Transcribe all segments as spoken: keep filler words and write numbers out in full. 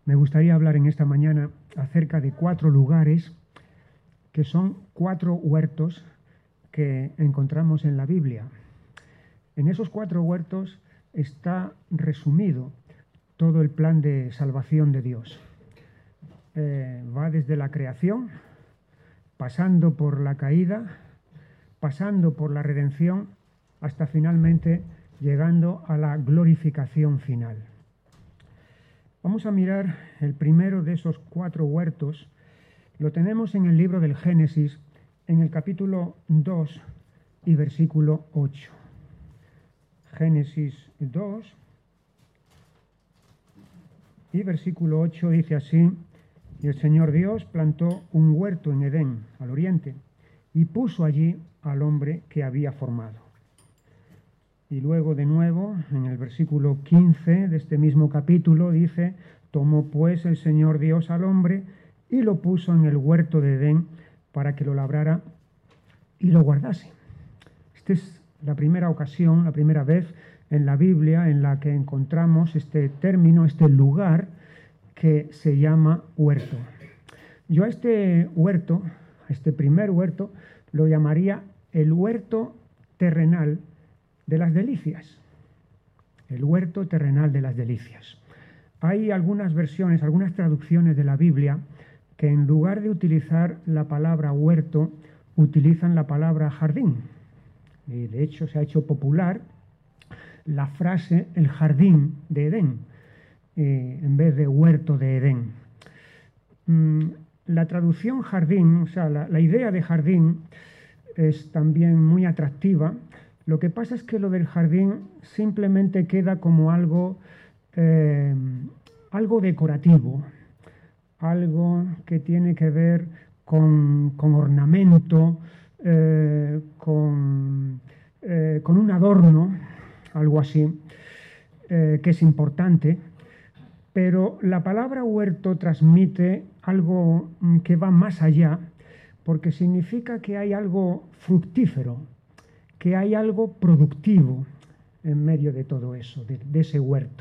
Me gustaría hablar en esta mañana acerca de cuatro lugares que son cuatro huertos que encontramos en la Biblia. En esos cuatro huertos está resumido todo el plan de salvación de Dios. Eh, va desde la creación, pasando por la caída, pasando por la redención, hasta finalmente llegando a la glorificación final. Vamos a mirar el primero de esos cuatro huertos. Lo tenemos en el libro del Génesis, en el capítulo dos y versículo ocho. Génesis dos y versículo ocho dice así: y el Señor Dios plantó un huerto en Edén, al oriente, y puso allí al hombre que había formado. Y luego de nuevo, en el versículo quince de este mismo capítulo, dice: tomó pues el Señor Dios al hombre y lo puso en el huerto de Edén para que lo labrara y lo guardase. Esta es la primera ocasión, la primera vez en la Biblia en la que encontramos este término, este lugar que se llama huerto. Yo a este huerto, a este primer huerto, lo llamaría el huerto terrenal de las delicias. El huerto terrenal de las delicias. Hay algunas versiones, algunas traducciones de la Biblia que en lugar de utilizar la palabra huerto, utilizan la palabra jardín. Y de hecho se ha hecho popular la frase el jardín de Edén, eh, en vez de huerto de Edén. Mm, la traducción jardín, o sea, la, la idea de jardín es también muy atractiva. Lo que pasa es que lo del jardín simplemente queda como algo, eh, algo decorativo, algo que tiene que ver con, con ornamento, eh, con, eh, con un adorno, algo así, eh, que es importante. Pero la palabra huerto transmite algo que va más allá, porque significa que hay algo fructífero, que hay algo productivo en medio de todo eso, de, de ese huerto.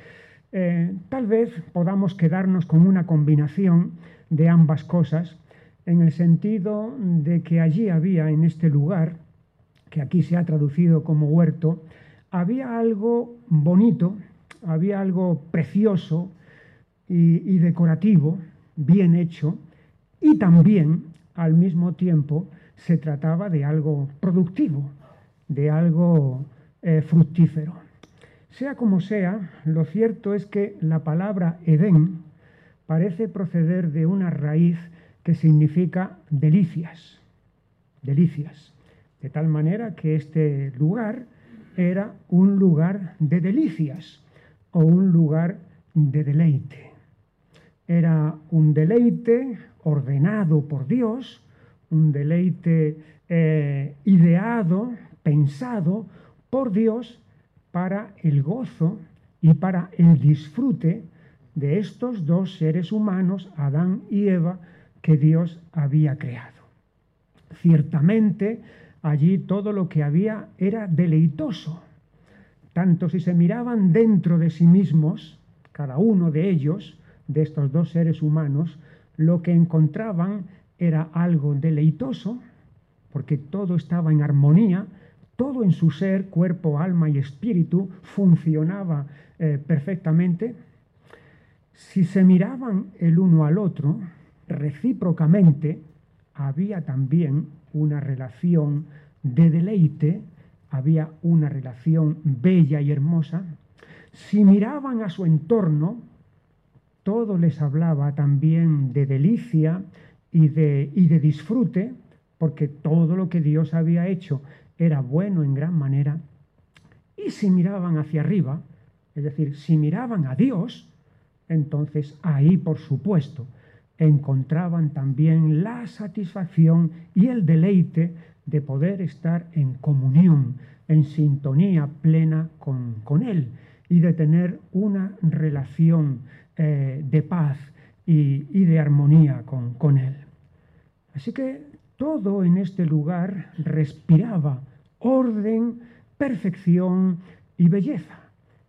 Eh, tal vez podamos quedarnos con una combinación de ambas cosas, en el sentido de que allí había, en este lugar, que aquí se ha traducido como huerto, había algo bonito, había algo precioso y, y decorativo, bien hecho, y también, al mismo tiempo, se trataba de algo productivo, de algo eh, fructífero. Sea como sea, lo cierto es que la palabra Edén parece proceder de una raíz que significa delicias, delicias, de tal manera que este lugar era un lugar de delicias o un lugar de deleite. Era un deleite ordenado por Dios, un deleite eh, ideado, pensado por Dios para el gozo y para el disfrute de estos dos seres humanos, Adán y Eva, que Dios había creado. Ciertamente, allí todo lo que había era deleitoso, tanto si se miraban dentro de sí mismos, cada uno de ellos, de estos dos seres humanos, lo que encontraban era algo deleitoso, porque todo estaba en armonía, todo en su ser, cuerpo, alma y espíritu, funcionaba eh, perfectamente. Si se miraban el uno al otro, recíprocamente, había también una relación de deleite, había una relación bella y hermosa. Si miraban a su entorno, todo les hablaba también de delicia y de, y de disfrute, porque todo lo que Dios había hecho era bueno en gran manera. Y si miraban hacia arriba, es decir, si miraban a Dios, entonces ahí, por supuesto, encontraban también la satisfacción y el deleite de poder estar en comunión, en sintonía plena con, con Él y de tener una relación eh, de paz y, y de armonía con, con Él. Así que todo en este lugar respiraba orden, perfección y belleza.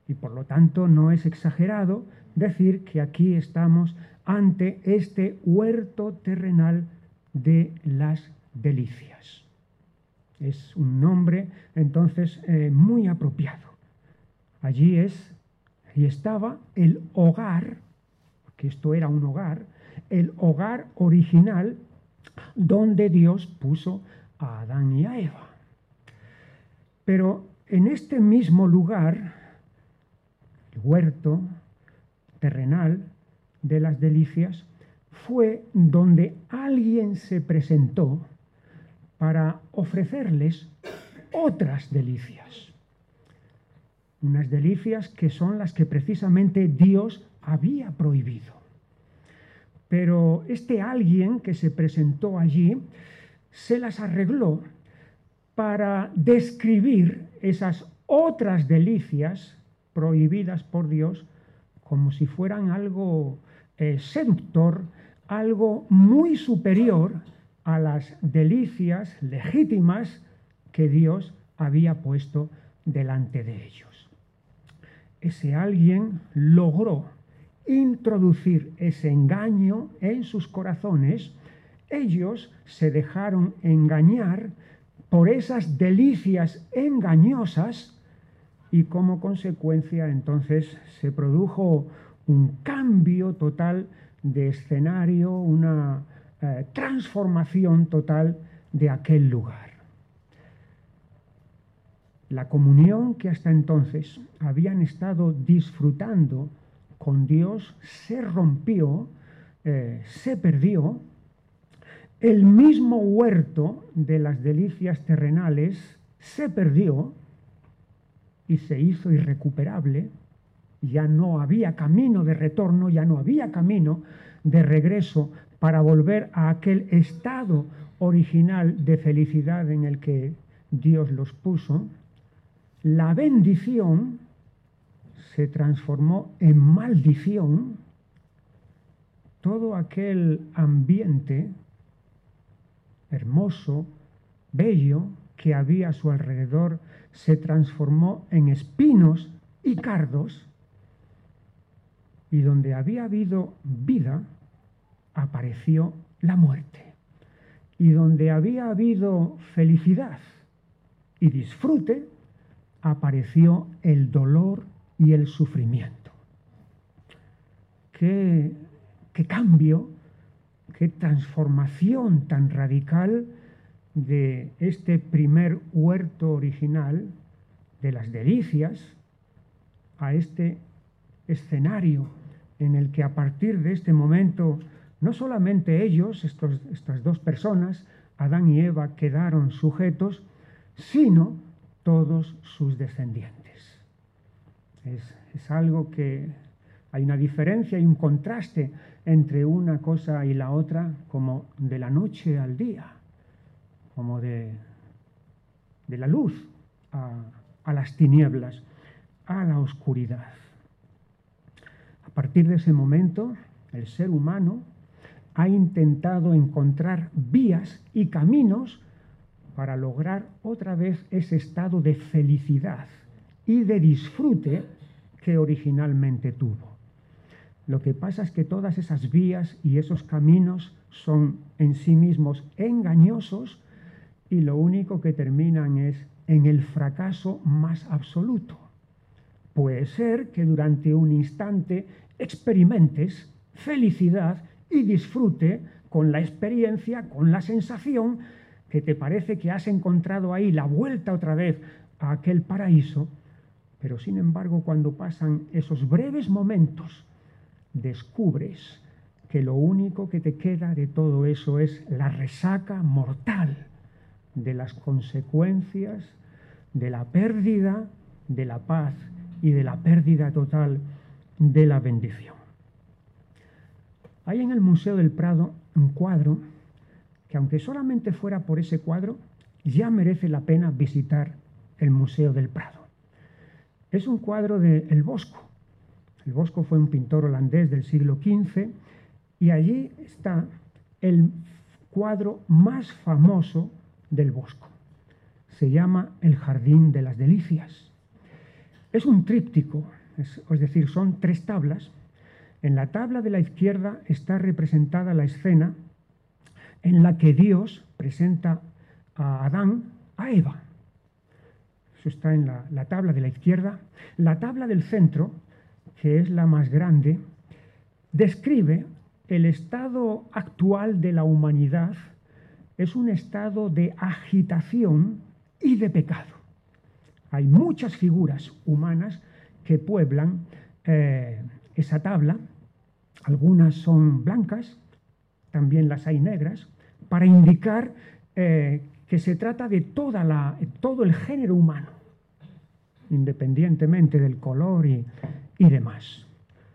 Y por lo tanto no es exagerado decir que aquí estamos ante este huerto terrenal de las delicias. Es un nombre entonces eh, muy apropiado. Allí es, y estaba el hogar, porque esto era un hogar, el hogar original donde Dios puso a Adán y a Eva. Pero en este mismo lugar, el huerto terrenal de las delicias, fue donde alguien se presentó para ofrecerles otras delicias. Unas delicias que son las que precisamente Dios había prohibido. Pero este alguien que se presentó allí se las arregló para describir esas otras delicias prohibidas por Dios como si fueran algo eh, seductor, algo muy superior a las delicias legítimas que Dios había puesto delante de ellos. Ese alguien logró introducir ese engaño en sus corazones. Ellos se dejaron engañar por esas delicias engañosas y como consecuencia entonces se produjo un cambio total de escenario, una eh, transformación total de aquel lugar. La comunión que hasta entonces habían estado disfrutando con Dios se rompió, eh, se perdió. El mismo huerto de las delicias terrenales se perdió y se hizo irrecuperable. Ya no había camino de retorno, ya no había camino de regreso para volver a aquel estado original de felicidad en el que Dios los puso. La bendición se transformó en maldición. Todo aquel ambiente hermoso, bello, que había a su alrededor, se transformó en espinos y cardos, y donde había habido vida, apareció la muerte. Y donde había habido felicidad y disfrute, apareció el dolor y el sufrimiento. Qué, qué cambio, qué transformación tan radical de este primer huerto original de las delicias a este escenario en el que a partir de este momento no solamente ellos, estos, estas dos personas, Adán y Eva, quedaron sujetos, sino todos sus descendientes. Es, es algo que hay una diferencia y un contraste entre una cosa y la otra, como de la noche al día, como de, de la luz a, a las tinieblas, a la oscuridad. A partir de ese momento, el ser humano ha intentado encontrar vías y caminos para lograr otra vez ese estado de felicidad y de disfrute que originalmente tuvo. Lo que pasa es que todas esas vías y esos caminos son en sí mismos engañosos y lo único que terminan es en el fracaso más absoluto. Puede ser que durante un instante experimentes felicidad y disfrute con la experiencia, con la sensación que te parece que has encontrado ahí la vuelta otra vez a aquel paraíso, pero sin embargo cuando pasan esos breves momentos descubres que lo único que te queda de todo eso es la resaca mortal de las consecuencias de la pérdida de la paz y de la pérdida total de la bendición. Hay en el Museo del Prado un cuadro que, aunque solamente fuera por ese cuadro, ya merece la pena visitar el Museo del Prado. Es un cuadro de El Bosco. El Bosco fue un pintor holandés del siglo quince y allí está el cuadro más famoso del Bosco. Se llama El Jardín de las Delicias. Es un tríptico, es, es decir, son tres tablas. En la tabla de la izquierda está representada la escena en la que Dios presenta a Adán a Eva. Eso está en la, la tabla de la izquierda. La tabla del centro, que es la más grande, describe el estado actual de la humanidad. Es un estado de agitación y de pecado. Hay muchas figuras humanas que pueblan eh, esa tabla. Algunas son blancas, también las hay negras, para indicar eh, que se trata de toda la, todo el género humano, independientemente del color y, y demás.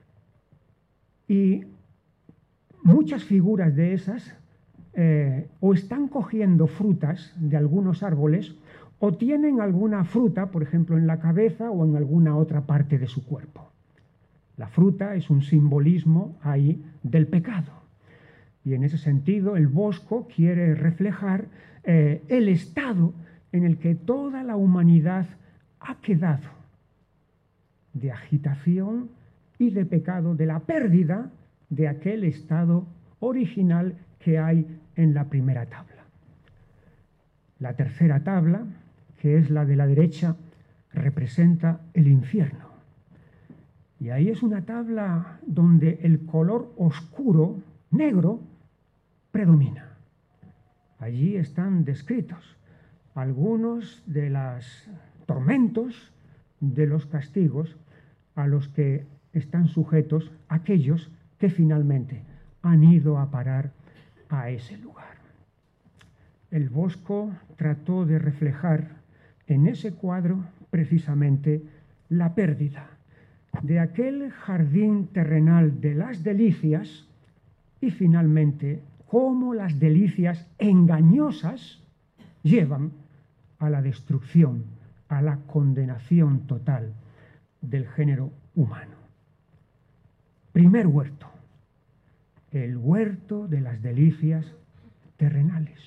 Y muchas figuras de esas eh, o están cogiendo frutas de algunos árboles o tienen alguna fruta, por ejemplo, en la cabeza o en alguna otra parte de su cuerpo. La fruta es un simbolismo ahí del pecado. Y en ese sentido, el bosco quiere reflejar eh, el estado en el que toda la humanidad ha quedado de agitación y de pecado, de la pérdida de aquel estado original que hay en la primera tabla. La tercera tabla, que es la de la derecha, representa el infierno. Y ahí es una tabla donde el color oscuro, negro, predomina. Allí están descritos algunos de los tormentos, de los castigos a los que están sujetos aquellos que finalmente han ido a parar a ese lugar. El Bosco trató de reflejar en ese cuadro precisamente la pérdida de aquel jardín terrenal de las delicias y finalmente cómo las delicias engañosas llevan a la destrucción, a la condenación total del género humano. Primer huerto, el huerto de las delicias terrenales.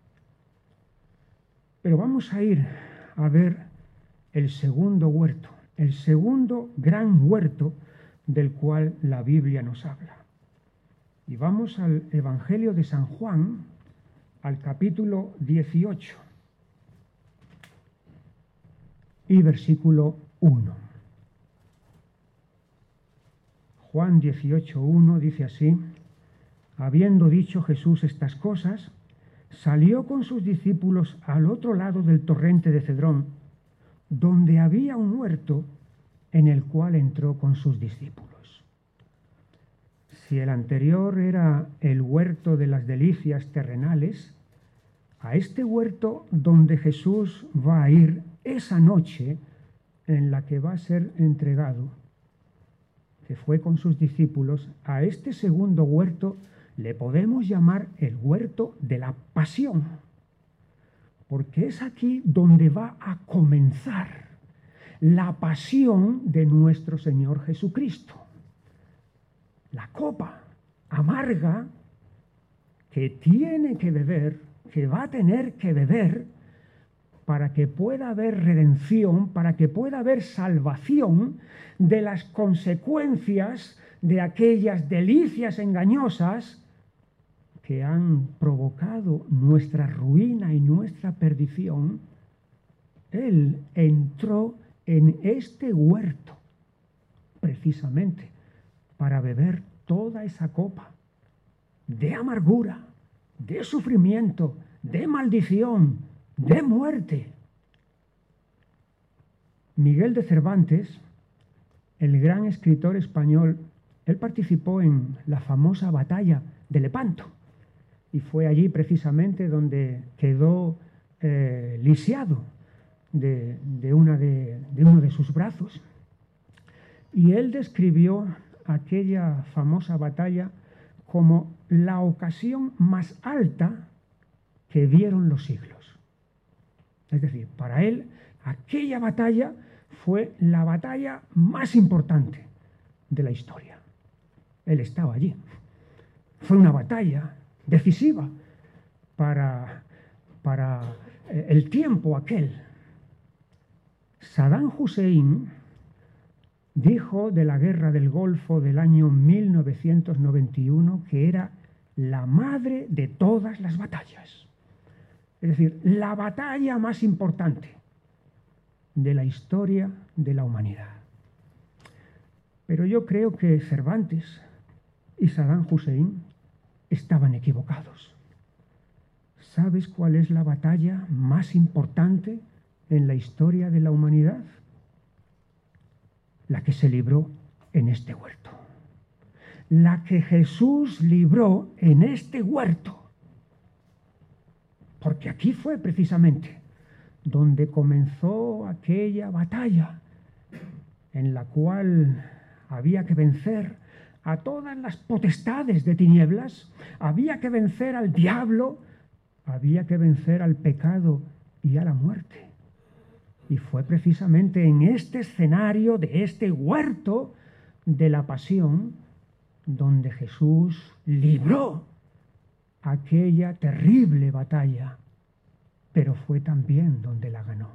Pero vamos a ir a ver el segundo huerto, el segundo gran huerto del cual la Biblia nos habla. Y vamos al Evangelio de San Juan, al capítulo dieciocho y versículo uno. Juan dieciocho, uno dice así: habiendo dicho Jesús estas cosas, salió con sus discípulos al otro lado del torrente de Cedrón, donde había un huerto en el cual entró con sus discípulos. Si el anterior era el huerto de las delicias terrenales, a este huerto donde Jesús va a ir esa noche en la que va a ser entregado, que fue con sus discípulos, a este segundo huerto le podemos llamar el huerto de la pasión, porque es aquí donde va a comenzar la pasión de nuestro Señor Jesucristo. La copa amarga que tiene que beber, que va a tener que beber para que pueda haber redención, para que pueda haber salvación de las consecuencias de aquellas delicias engañosas que han provocado nuestra ruina y nuestra perdición. Él entró en este huerto precisamente para beber toda esa copa de amargura, de sufrimiento, de maldición, de muerte. Miguel de Cervantes, el gran escritor español, él participó en la famosa batalla de Lepanto y fue allí precisamente donde quedó eh, lisiado de, de, una de, de uno de sus brazos. Y él describió aquella famosa batalla como la ocasión más alta que vieron los siglos. Es decir, para él aquella batalla fue la batalla más importante de la historia. Él estaba allí. Fue una batalla decisiva para, para el tiempo aquel. Saddam Hussein, dijo de la guerra del Golfo del año mil novecientos noventa y uno que era la madre de todas las batallas. Es decir, la batalla más importante de la historia de la humanidad. Pero yo creo que Cervantes y Saddam Hussein estaban equivocados. ¿Sabes cuál es la batalla más importante en la historia de la humanidad? La que se libró en este huerto. La que Jesús libró en este huerto. Porque aquí fue precisamente donde comenzó aquella batalla en la cual había que vencer a todas las potestades de tinieblas, había que vencer al diablo, había que vencer al pecado y a la muerte. Y fue precisamente en este escenario de este huerto de la pasión donde Jesús libró aquella terrible batalla, pero fue también donde la ganó.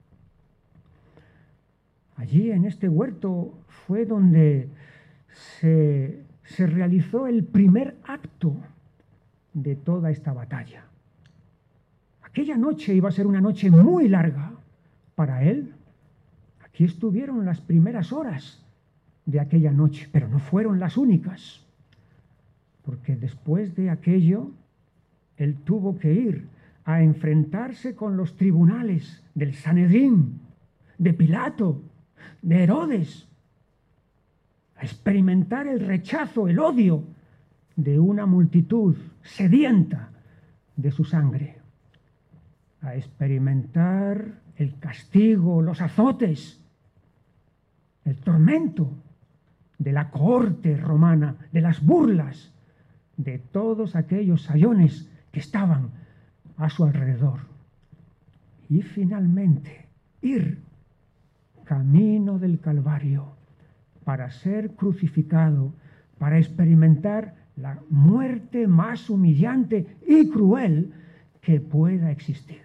Allí en este huerto fue donde se, se realizó el primer acto de toda esta batalla. Aquella noche iba a ser una noche muy larga para él. Aquí estuvieron las primeras horas de aquella noche, pero no fueron las únicas, porque después de aquello él tuvo que ir a enfrentarse con los tribunales del Sanedrín, de Pilato, de Herodes, a experimentar el rechazo, el odio de una multitud sedienta de su sangre, a experimentar el castigo, los azotes, el tormento de la cohorte romana, de las burlas de todos aquellos sayones que estaban a su alrededor. Y finalmente ir camino del Calvario para ser crucificado, para experimentar la muerte más humillante y cruel que pueda existir.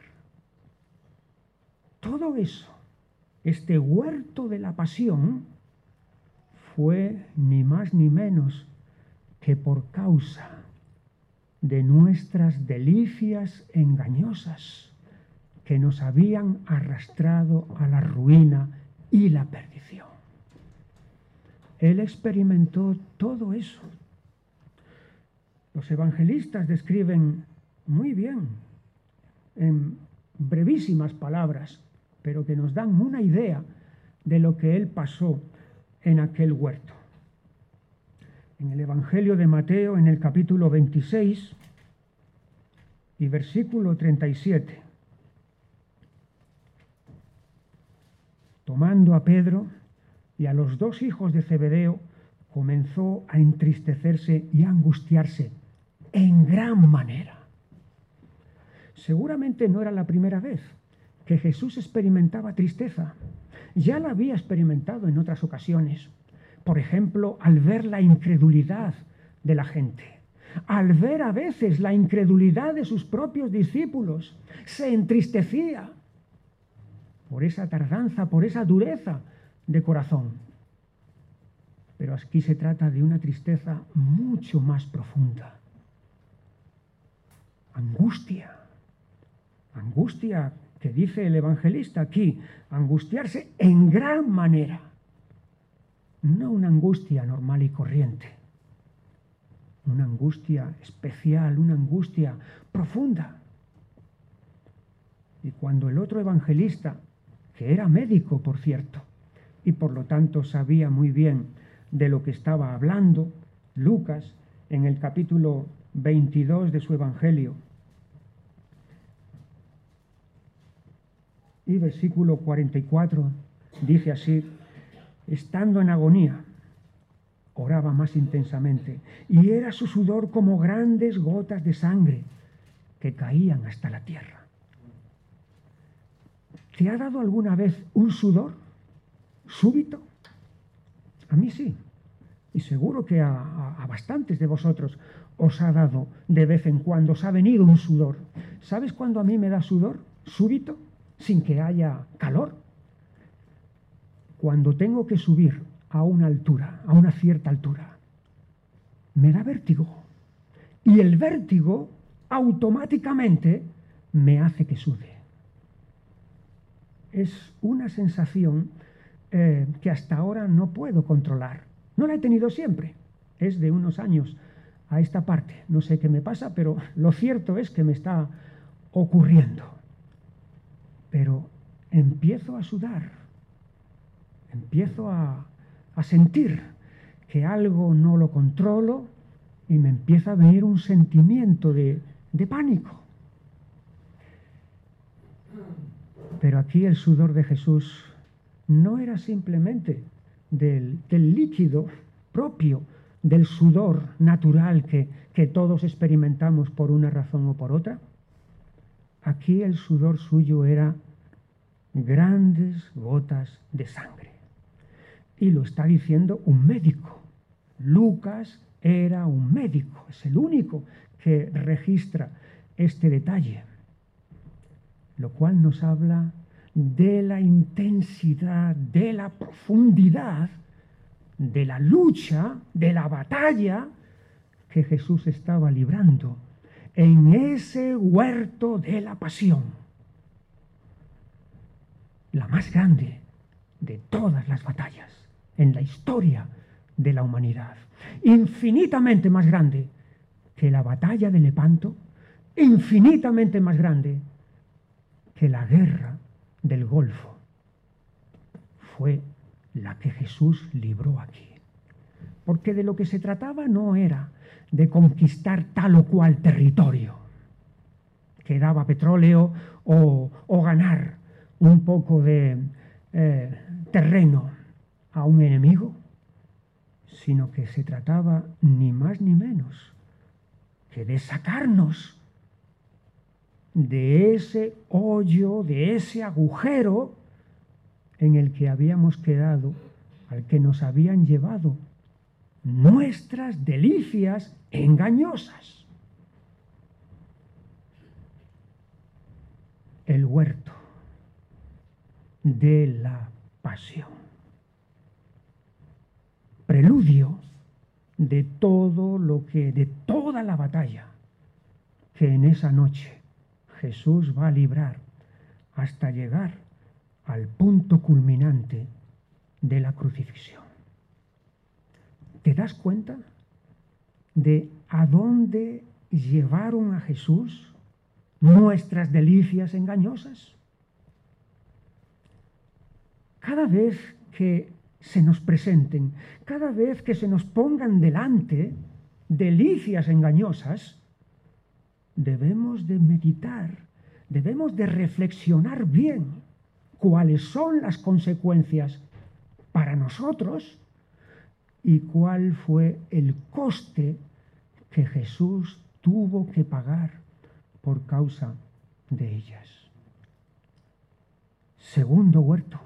Todo eso, este huerto de la pasión, fue ni más ni menos que por causa de nuestras delicias engañosas que nos habían arrastrado a la ruina y la perdición. Él experimentó todo eso. Los evangelistas describen muy bien, en brevísimas palabras, pero que nos dan una idea de lo que él pasó en aquel huerto. En el Evangelio de Mateo, en el capítulo veintiséis y versículo treinta y siete, tomando a Pedro y a los dos hijos de Zebedeo, comenzó a entristecerse y a angustiarse en gran manera. Seguramente no era la primera vez que Jesús experimentaba tristeza. Ya la había experimentado en otras ocasiones. Por ejemplo, al ver la incredulidad de la gente, al ver a veces la incredulidad de sus propios discípulos, se entristecía por esa tardanza, por esa dureza de corazón. Pero aquí se trata de una tristeza mucho más profunda. Angustia. Angustia que dice el evangelista aquí, angustiarse en gran manera. No una angustia normal y corriente. Una angustia especial, una angustia profunda. Y cuando el otro evangelista, que era médico, por cierto, y por lo tanto sabía muy bien de lo que estaba hablando, Lucas, en el capítulo veintidós de su evangelio, y versículo cuarenta y cuatro, dice así: estando en agonía, oraba más intensamente, y era su sudor como grandes gotas de sangre que caían hasta la tierra. ¿Te ha dado alguna vez un sudor súbito? A mí sí, y seguro que a, a, a bastantes de vosotros os ha dado de vez en cuando, os ha venido un sudor. ¿Sabes cuándo a mí me da sudor súbito, sin que haya calor? Cuando tengo que subir a una altura, a una cierta altura, me da vértigo. Y el vértigo automáticamente me hace que sude. Es una sensación eh, que hasta ahora no puedo controlar. No la he tenido siempre. Es de unos años a esta parte. No sé qué me pasa, pero lo cierto es que me está ocurriendo. Pero empiezo a sudar. Empiezo a, a sentir que algo no lo controlo y me empieza a venir un sentimiento de, de pánico. Pero aquí el sudor de Jesús no era simplemente del, del líquido propio, del sudor natural que, que todos experimentamos por una razón o por otra. Aquí el sudor suyo era grandes gotas de sangre. Y lo está diciendo un médico. Lucas era un médico, es el único que registra este detalle, lo cual nos habla de la intensidad, de la profundidad, de la lucha, de la batalla que Jesús estaba librando en ese huerto de la pasión, la más grande de todas las batallas en la historia de la humanidad, infinitamente más grande que la batalla de Lepanto, infinitamente más grande que la guerra del Golfo. Fue la que Jesús libró aquí. Porque de lo que se trataba no era de conquistar tal o cual territorio que daba petróleo o, o ganar un poco de eh, terreno a un enemigo, sino que se trataba ni más ni menos que de sacarnos de ese hoyo, de ese agujero en el que habíamos quedado, al que nos habían llevado nuestras delicias engañosas. El huerto de la pasión. Preludio de todo lo que, de toda la batalla que en esa noche Jesús va a librar hasta llegar al punto culminante de la crucifixión. ¿Te das cuenta de a dónde llevaron a Jesús nuestras delicias engañosas? Cada vez que se nos presenten, cada vez que se nos pongan delante delicias engañosas, debemos de meditar, debemos de reflexionar bien cuáles son las consecuencias para nosotros y cuál fue el coste que Jesús tuvo que pagar por causa de ellas. Segundo huerto,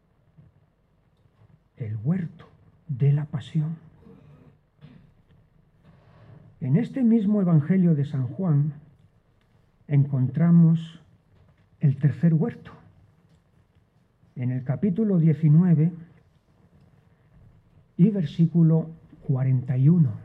el huerto de la pasión. En este mismo Evangelio de San Juan encontramos el tercer huerto. En el capítulo diecinueve y versículo cuarenta y uno.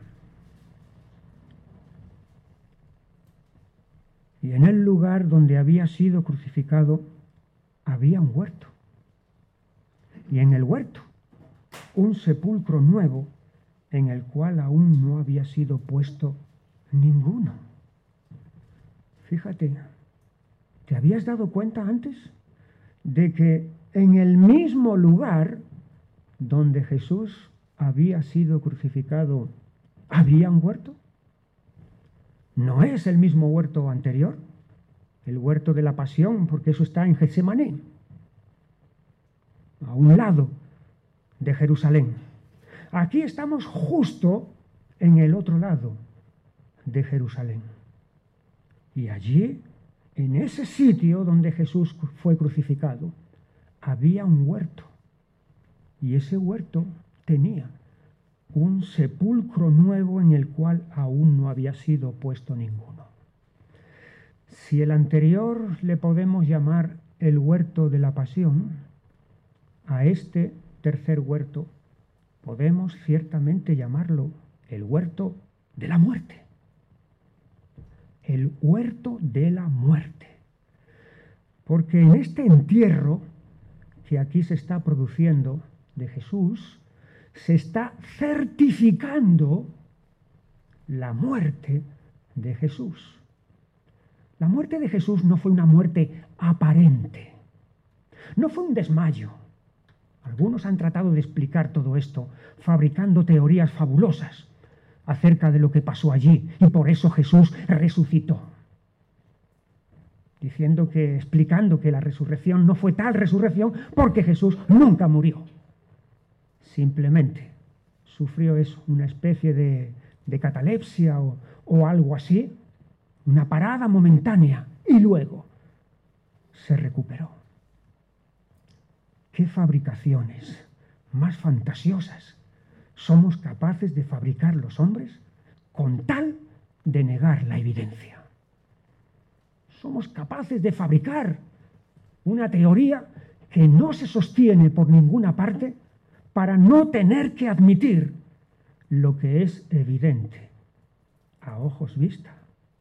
Y en el lugar donde había sido crucificado había un huerto. Y en el huerto un sepulcro nuevo en el cual aún no había sido puesto ninguno. Fíjate, ¿te habías dado cuenta antes de que en el mismo lugar donde Jesús había sido crucificado había un huerto? No es el mismo huerto anterior, el huerto de la pasión, porque eso está en Getsemaní, a un lado de Jerusalén. Aquí estamos justo en el otro lado de Jerusalén. Y allí, en ese sitio donde Jesús fue crucificado, había un huerto. Y ese huerto tenía un sepulcro nuevo en el cual aún no había sido puesto ninguno. Si el anterior le podemos llamar el huerto de la pasión, a este tercer huerto podemos ciertamente llamarlo el huerto de la muerte. El huerto de la muerte. Porque en este entierro que aquí se está produciendo de Jesús, se está certificando la muerte de Jesús. La muerte de Jesús no fue una muerte aparente, no fue un desmayo. Algunos han tratado de explicar todo esto, fabricando teorías fabulosas acerca de lo que pasó allí, y por eso Jesús resucitó. Diciendo que, explicando que la resurrección no fue tal resurrección porque Jesús nunca murió. Simplemente sufrió eso, una especie de, de catalepsia o, o algo así, una parada momentánea, y luego se recuperó. ¿Qué fabricaciones más fantasiosas somos capaces de fabricar los hombres con tal de negar la evidencia? Somos capaces de fabricar una teoría que no se sostiene por ninguna parte para no tener que admitir lo que es evidente a ojos vista.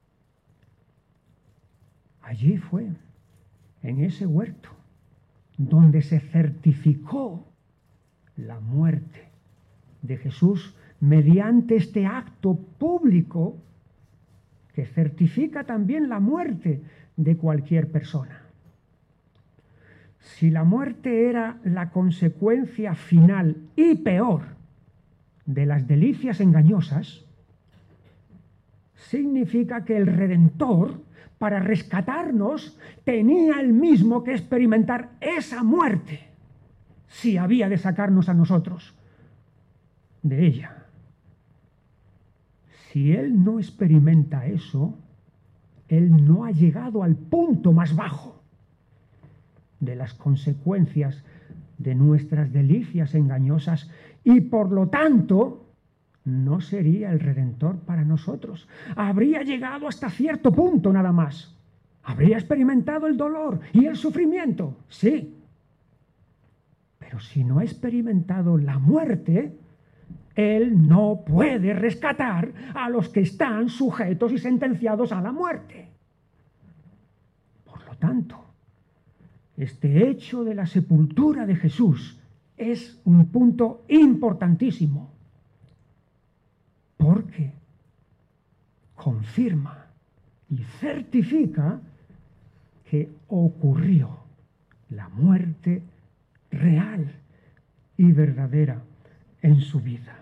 Allí fue, en ese huerto, donde se certificó la muerte de Jesús mediante este acto público que certifica también la muerte de cualquier persona. Si la muerte era la consecuencia final y peor de las delicias engañosas, significa que el Redentor, para rescatarnos, tenía él mismo que experimentar esa muerte, si había de sacarnos a nosotros de ella. Si él no experimenta eso, él no ha llegado al punto más bajo de las consecuencias de nuestras delicias engañosas, y por lo tanto no sería el Redentor para nosotros. Habría llegado hasta cierto punto nada más. Habría experimentado el dolor y el sufrimiento, sí. Pero si no ha experimentado la muerte, él no puede rescatar a los que están sujetos y sentenciados a la muerte. Por lo tanto, este hecho de la sepultura de Jesús es un punto importantísimo, porque confirma y certifica que ocurrió la muerte real y verdadera en su vida.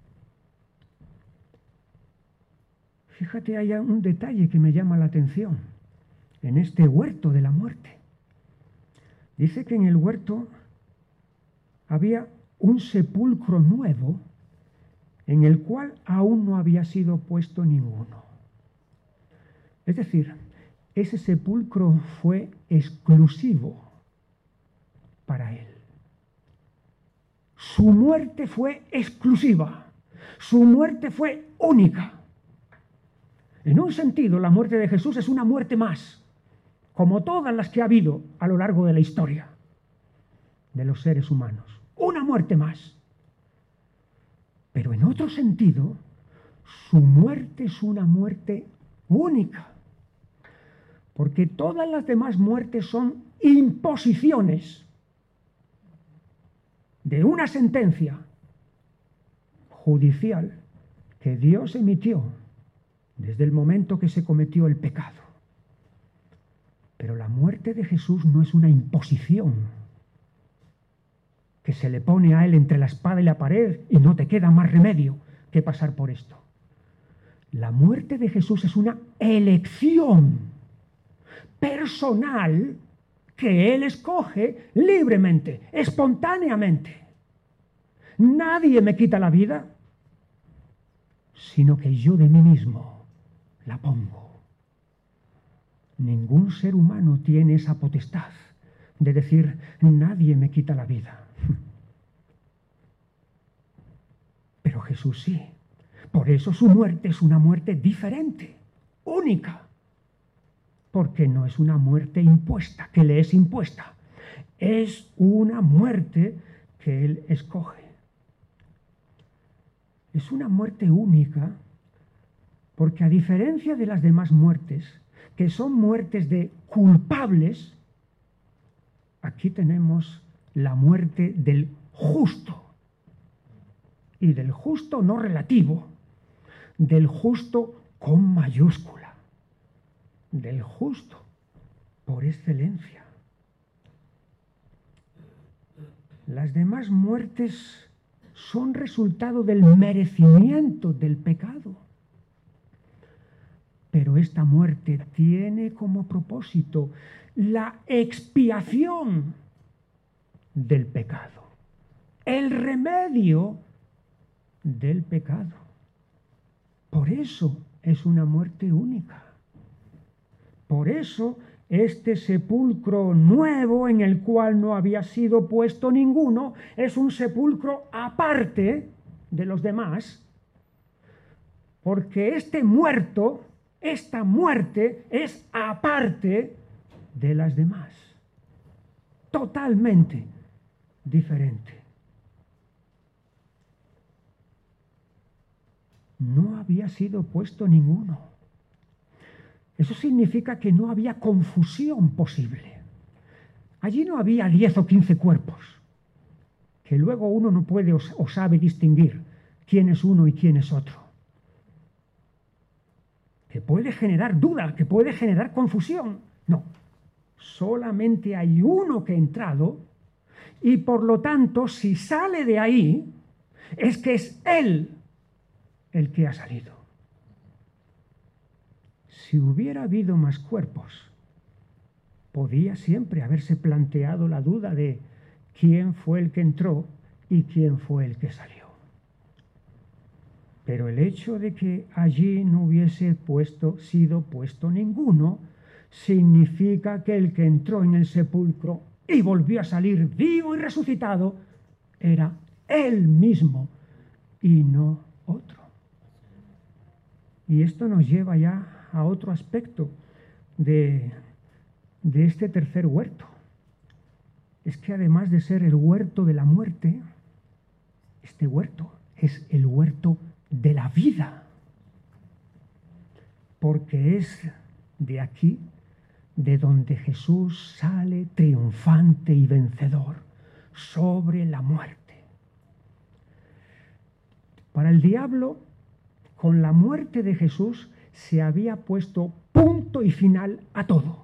Fíjate, hay un detalle que me llama la atención en este huerto de la muerte. Dice que en el huerto había un sepulcro nuevo en el cual aún no había sido puesto ninguno. Es decir, ese sepulcro fue exclusivo para él. Su muerte fue exclusiva, su muerte fue única. En un sentido, la muerte de Jesús es una muerte más, como todas las que ha habido a lo largo de la historia de los seres humanos. Una muerte más. Pero en otro sentido, su muerte es una muerte única, porque todas las demás muertes son imposiciones de una sentencia judicial que Dios emitió desde el momento que se cometió el pecado. Pero la muerte de Jesús no es una imposición que se le pone a él entre la espada y la pared y no te queda más remedio que pasar por esto. La muerte de Jesús es una elección personal que él escoge libremente, espontáneamente. Nadie me quita la vida, sino que yo de mí mismo la pongo. Ningún ser humano tiene esa potestad de decir, nadie me quita la vida. Pero Jesús sí. Por eso su muerte es una muerte diferente, única. Porque no es una muerte impuesta, que le es impuesta. Es una muerte que él escoge. Es una muerte única, porque a diferencia de las demás muertes, que son muertes de culpables, aquí tenemos la muerte del justo. Y del justo no relativo, del justo con mayúscula, del justo por excelencia. Las demás muertes son resultado del merecimiento del pecado. Pero esta muerte tiene como propósito la expiación del pecado, el remedio del pecado. Por eso es una muerte única. Por eso este sepulcro nuevo en el cual no había sido puesto ninguno es un sepulcro aparte de los demás, porque este muerto, esta muerte es aparte de las demás, totalmente diferente. No había sido puesto ninguno. Eso significa que no había confusión posible. Allí no había diez o quince cuerpos, que luego uno no puede o, o sabe distinguir quién es uno y quién es otro. Que puede generar duda, que puede generar confusión. No, solamente hay uno que ha entrado y por lo tanto, si sale de ahí, es que es él el que ha salido. Si hubiera habido más cuerpos, podía siempre haberse planteado la duda de quién fue el que entró y quién fue el que salió. Pero el hecho de que allí no hubiese puesto, sido puesto ninguno, significa que el que entró en el sepulcro y volvió a salir vivo y resucitado era él mismo y no otro. Y esto nos lleva ya a otro aspecto de, de este tercer huerto. Es que además de ser el huerto de la muerte, este huerto es el huerto de la vida, porque es de aquí de donde Jesús sale triunfante y vencedor sobre la muerte. Para el diablo, con la muerte de Jesús se había puesto punto y final a todo.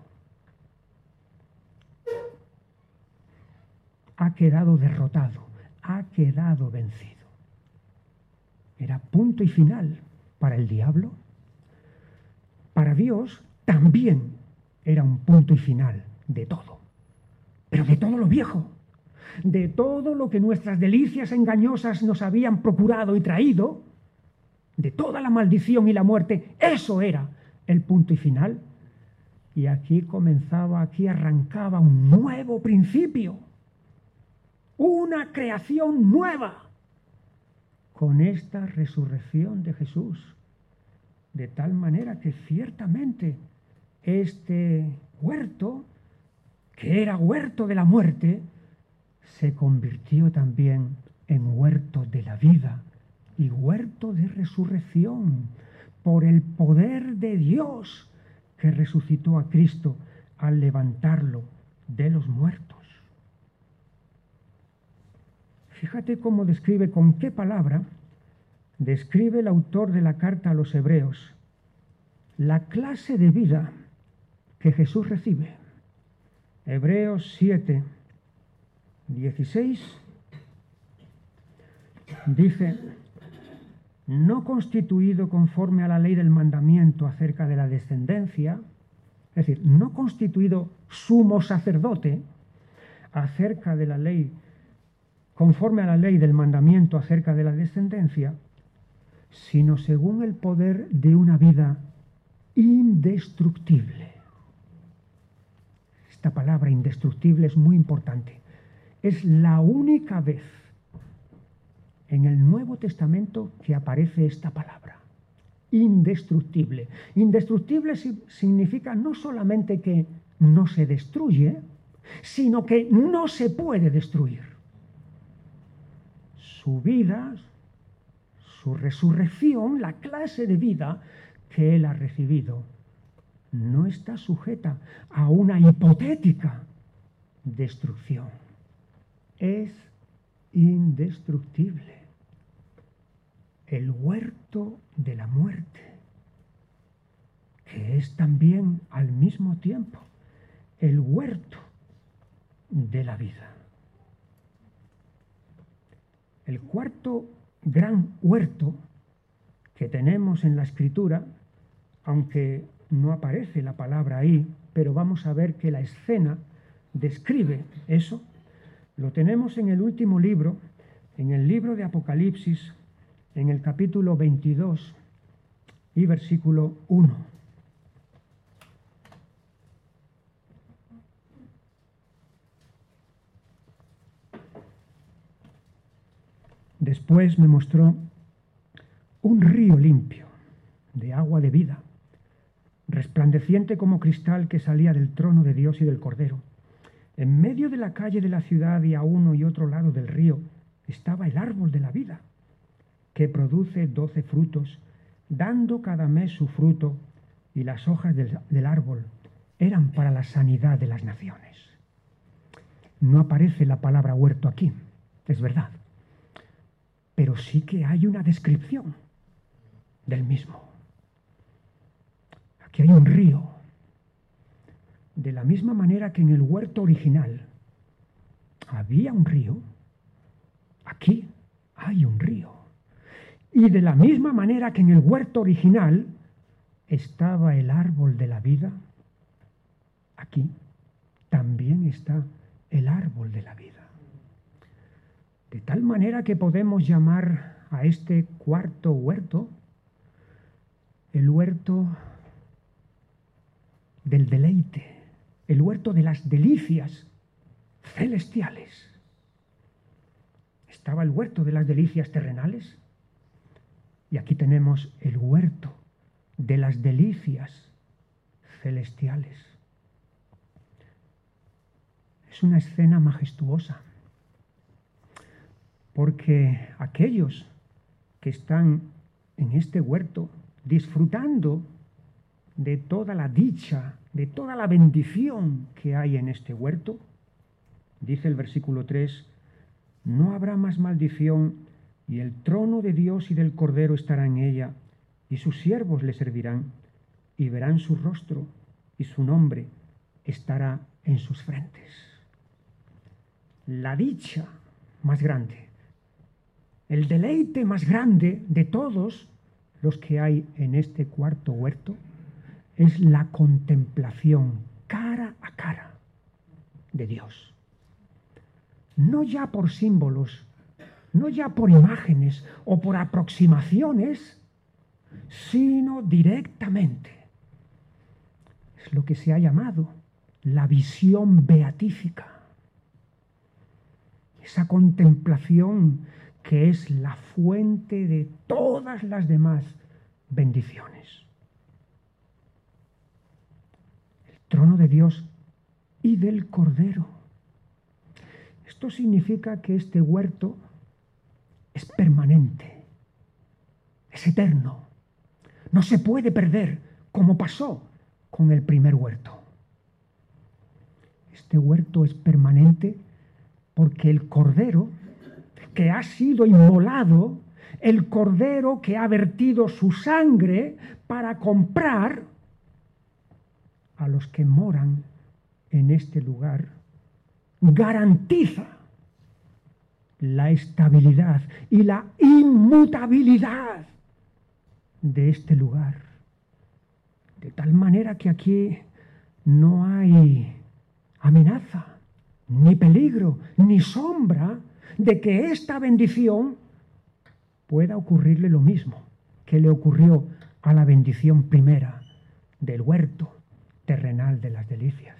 Ha quedado derrotado, ha quedado vencido. Era punto y final para el diablo. Para Dios también era un punto y final de todo. Pero de todo lo viejo, de todo lo que nuestras delicias engañosas nos habían procurado y traído, de toda la maldición y la muerte, eso era el punto y final. Y aquí comenzaba, aquí arrancaba un nuevo principio, una creación nueva, con esta resurrección de Jesús. De tal manera que ciertamente este huerto, que era huerto de la muerte, se convirtió también en huerto de la vida y huerto de resurrección por el poder de Dios que resucitó a Cristo al levantarlo de los muertos. Fíjate cómo describe, con qué palabra describe el autor de la carta a los Hebreos la clase de vida que Jesús recibe. Hebreos siete, dieciséis dice: no constituido conforme a la ley del mandamiento acerca de la descendencia, es decir, no constituido sumo sacerdote acerca de la ley, conforme a la ley del mandamiento acerca de la descendencia, sino según el poder de una vida indestructible. Esta palabra indestructible es muy importante. Es la única vez en el Nuevo Testamento que aparece esta palabra, indestructible. Indestructible significa no solamente que no se destruye, sino que no se puede destruir. Su vida, su resurrección, la clase de vida que él ha recibido, no está sujeta a una hipotética destrucción. Es indestructible. El huerto de la muerte, que es también al mismo tiempo el huerto de la vida. El cuarto gran huerto que tenemos en la Escritura, aunque no aparece la palabra ahí, pero vamos a ver que la escena describe eso, lo tenemos en el último libro, en el libro de Apocalipsis, en el capítulo veintidós y versículo uno. Después me mostró un río limpio, de agua de vida, resplandeciente como cristal, que salía del trono de Dios y del Cordero. En medio de la calle de la ciudad y a uno y otro lado del río estaba el árbol de la vida, que produce doce frutos, dando cada mes su fruto, y las hojas del, del árbol eran para la sanidad de las naciones. No aparece la palabra huerto aquí, es verdad, pero sí que hay una descripción del mismo. Aquí hay un río, de la misma manera que en el huerto original había un río, aquí hay un río. Y de la misma manera que en el huerto original estaba el árbol de la vida, aquí también está el árbol de la vida. De tal manera que podemos llamar a este cuarto huerto el huerto del deleite, el huerto de las delicias celestiales. Estaba el huerto de las delicias terrenales y aquí tenemos el huerto de las delicias celestiales. Es una escena majestuosa, porque aquellos que están en este huerto disfrutando de toda la dicha, de toda la bendición que hay en este huerto, dice el versículo tres, no habrá más maldición, y el trono de Dios y del Cordero estará en ella, y sus siervos le servirán, y verán su rostro, y su nombre estará en sus frentes. La dicha más grande, el deleite más grande de todos los que hay en este cuarto huerto es la contemplación cara a cara de Dios. No ya por símbolos, no ya por imágenes o por aproximaciones, sino directamente. Es lo que se ha llamado la visión beatífica. Esa contemplación que es la fuente de todas las demás bendiciones. El trono de Dios y del Cordero. Esto significa que este huerto es permanente, es eterno, no se puede perder como pasó con el primer huerto. Este huerto es permanente porque el Cordero que ha sido inmolado, el Cordero que ha vertido su sangre para comprar a los que moran en este lugar, garantiza la estabilidad y la inmutabilidad de este lugar. De tal manera que aquí no hay amenaza, ni peligro, ni sombra de que esta bendición pueda ocurrirle lo mismo que le ocurrió a la bendición primera del huerto terrenal de las delicias.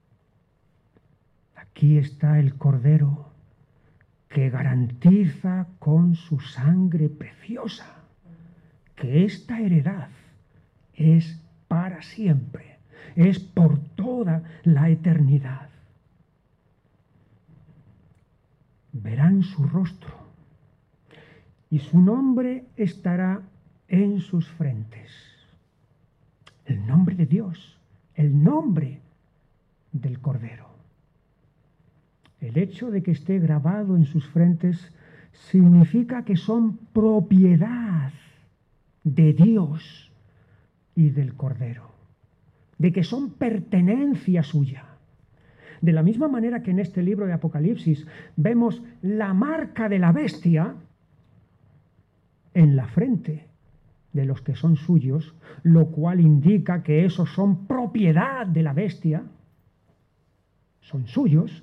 Aquí está el Cordero que garantiza con su sangre preciosa que esta heredad es para siempre, es por toda la eternidad. Verán su rostro y su nombre estará en sus frentes. El nombre de Dios, el nombre del Cordero. El hecho de que esté grabado en sus frentes significa que son propiedad de Dios y del Cordero, de que son pertenencia suya. De la misma manera que en este libro de Apocalipsis vemos la marca de la bestia en la frente de los que son suyos, lo cual indica que esos son propiedad de la bestia, son suyos.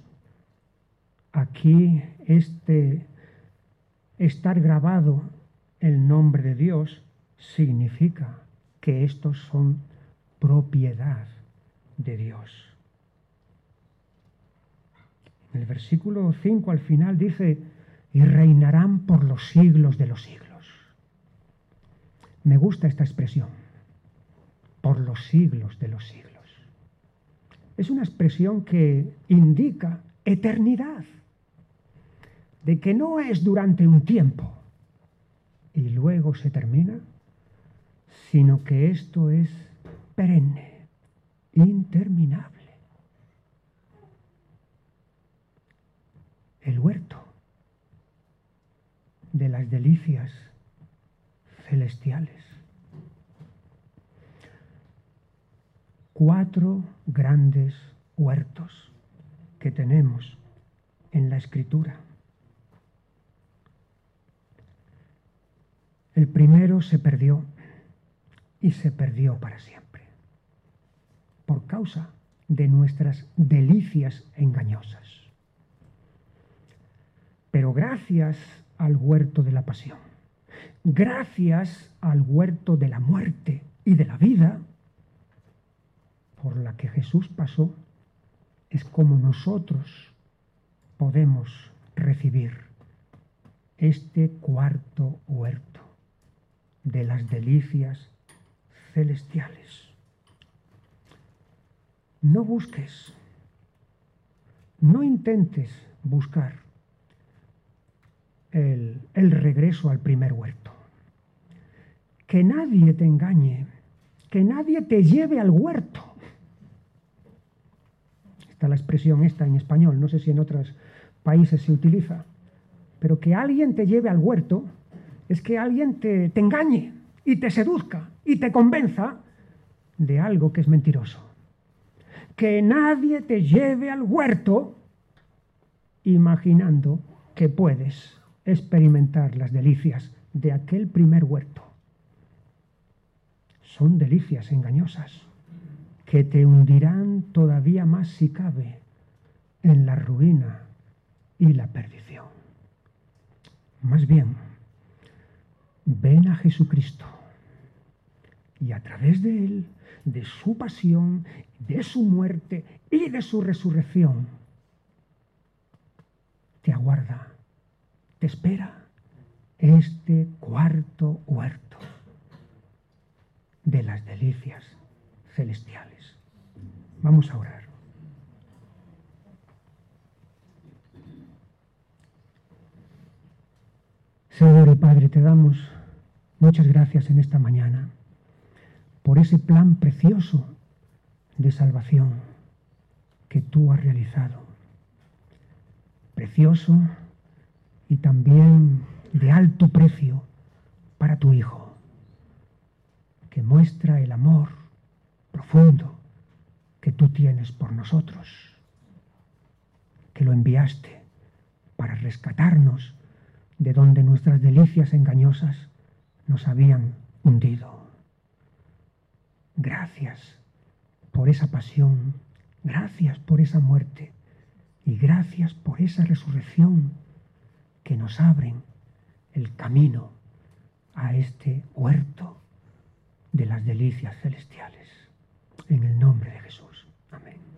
Aquí este estar grabado el nombre de Dios significa que estos son propiedad de Dios. En el versículo cinco al final dice, y reinarán por los siglos de los siglos. Me gusta esta expresión, por los siglos de los siglos. Es una expresión que indica eternidad, de que no es durante un tiempo y luego se termina, sino que esto es perenne, interminable. El huerto de las delicias celestiales. Cuatro grandes huertos que tenemos en la Escritura. El primero se perdió y se perdió para siempre por causa de nuestras delicias engañosas. Pero gracias al huerto de la pasión, gracias al huerto de la muerte y de la vida por la que Jesús pasó, es como nosotros podemos recibir este cuarto huerto de las delicias celestiales. No busques, no intentes buscar el, el regreso al primer huerto. Que nadie te engañe, que nadie te lleve al huerto. Está la expresión esta en español, no sé si en otros países se utiliza, pero que alguien te lleve al huerto es que alguien te, te engañe y te seduzca y te convenza de algo que es mentiroso. Que nadie te lleve al huerto imaginando que puedes experimentar las delicias de aquel primer huerto. Son delicias engañosas que te hundirán todavía más, si cabe, en la ruina y la perdición. Más bien, ven a Jesucristo y a través de Él, de su pasión, de su muerte y de su resurrección, te aguarda, te espera este cuarto huerto de las delicias celestiales. Vamos a orar. Señor y Padre, te damos muchas gracias en esta mañana por ese plan precioso de salvación que tú has realizado. Precioso y también de alto precio para tu Hijo, que muestra el amor profundo que tú tienes por nosotros, que lo enviaste para rescatarnos de donde nuestras delicias engañosas nos habían hundido. Gracias por esa pasión, gracias por esa muerte y gracias por esa resurrección que nos abren el camino a este huerto de las delicias celestiales. En el nombre de Jesús. Amén.